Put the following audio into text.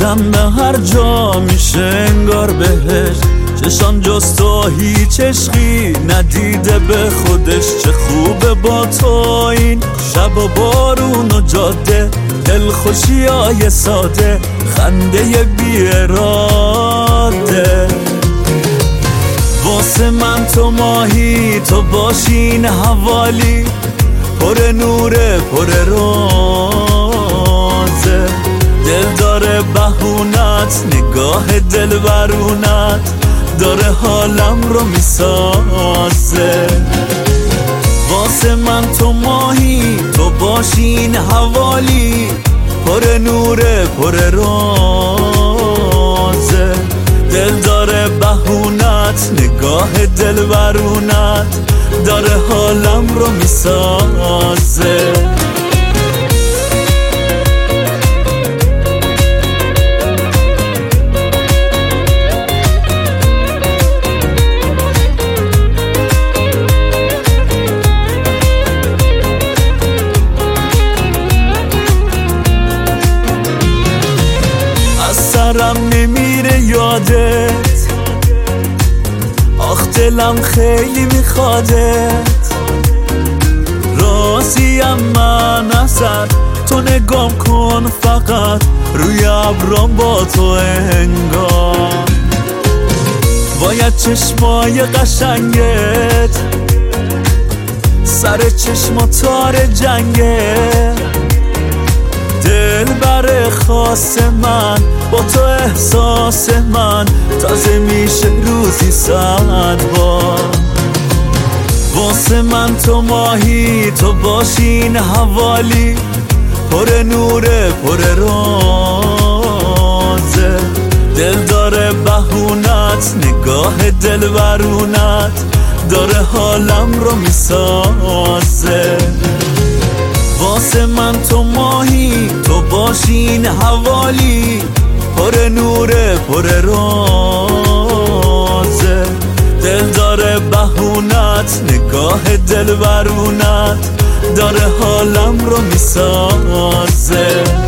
میرم به هر جا میشه انگار بهش، چشان جز تو هیچ عشقی ندیده به خودش. چه خوبه با تو این شب و بارون و جاده، دلخوشی های ساده، خنده بی اراده. واسه من تو ماهی، تو باشین حوالی، پر نوره پر رازه. دل داره بهونت، نگاه دل برونت، داره حالم رو میسازه. واسه من تو ماهی، تو باشین حوالی، پر نوره پر رازه. دل داره بهونت، نگاه دل برونت، داره حالم رو میسازه. سرم نمیره یادت، آخ دلم خیلی میخوادت. راضیم من ازت، تو نگام کن فقط، روی ابرام با تو انگار. باید چشمای قشنگت، سر چشم تار جنگت. دل بر خاص من، با تو احساس من تازه میشه روزی 100 بار. واسه من تو ماهی، تو باشین حوالی، پر نوره پر رازه. دل داره بهونت، نگاه دل برونت، داره حالم رو میسازه. واسه من تو ماهی، تو باشین حوالی، پر نوره پر رازه. دل داره بهونت، نگاه دل برونت، داره حالم رو میسازه.